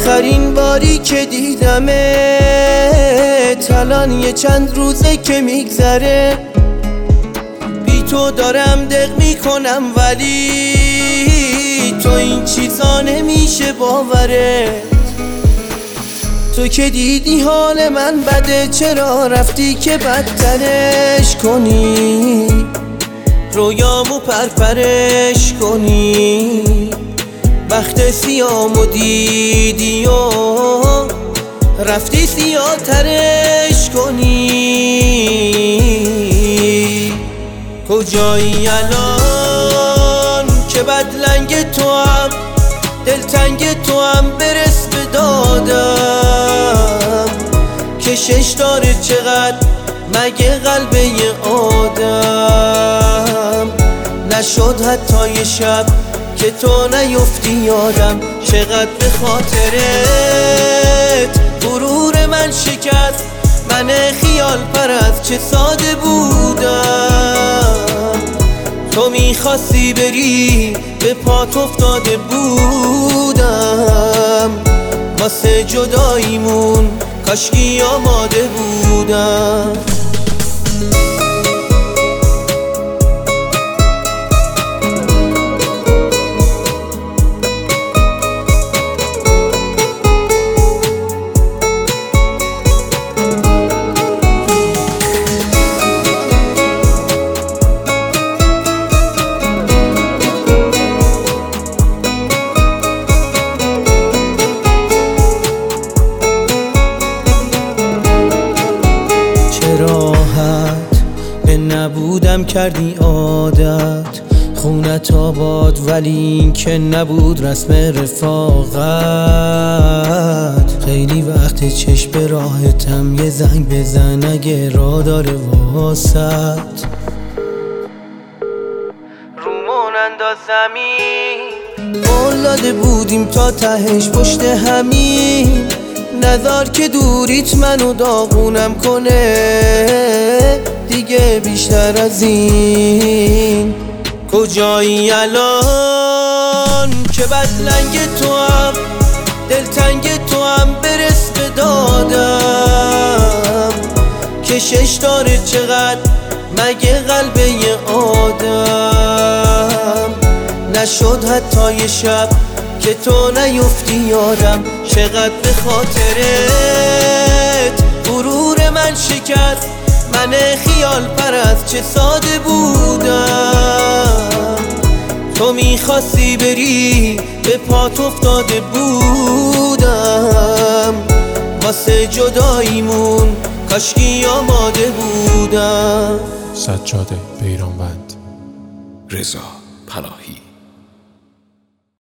آخرین باری که دیدمت الان یه چند روزه که میگذره، بی تو دارم دق میکنم ولی تو این چیزا نمیشه باوره. تو که دیدی حال من بده، چرا رفتی که بدترش کنی، رویامو پرپرش کنی، بخت سیامو دیدی و رفتی سیاه ترش کنی. کجایی الان که بدلنگ تو هم دلتنگ تو هم برس به دادم، کشش داره چقدر مگه قلب یه آدم، نشد حتی یه شب که تو نیفتی یادم، چقدر به خاطرت غرور من شکست، من خیال پرست چه ساده بودم، تو میخواستی بری به پات افتاده بودم، واسه جداییمون کاشکی آماده بودم. نبودم کردی عادت خونت آباد، ولی این که نبود رسم رفاقت. خیلی وقت چشم به راحتم، یه زنگ بزن اگه راه داره واسط، رومون انداز زمین، قول داده بودیم تا تهش پشت همین، نذار که دوریت منو داغونم کنه دیگه بیشتر از این. کجایی الان که بدلنگ تو هم دلتنگ تو هم برس به دادم، کشش داره چقدر مگه قلب یه آدم، نشد حتی یه شب که تو نیفتی یادم، چقدر به خاطرت غرور من شکست، من خیال پرست چه ساده بودم، تو میخواستی بری به پات افتاده بودم، واسه جداییمون کاشکی آماده بودم. سجاده بیرانوند. رضا پناهی.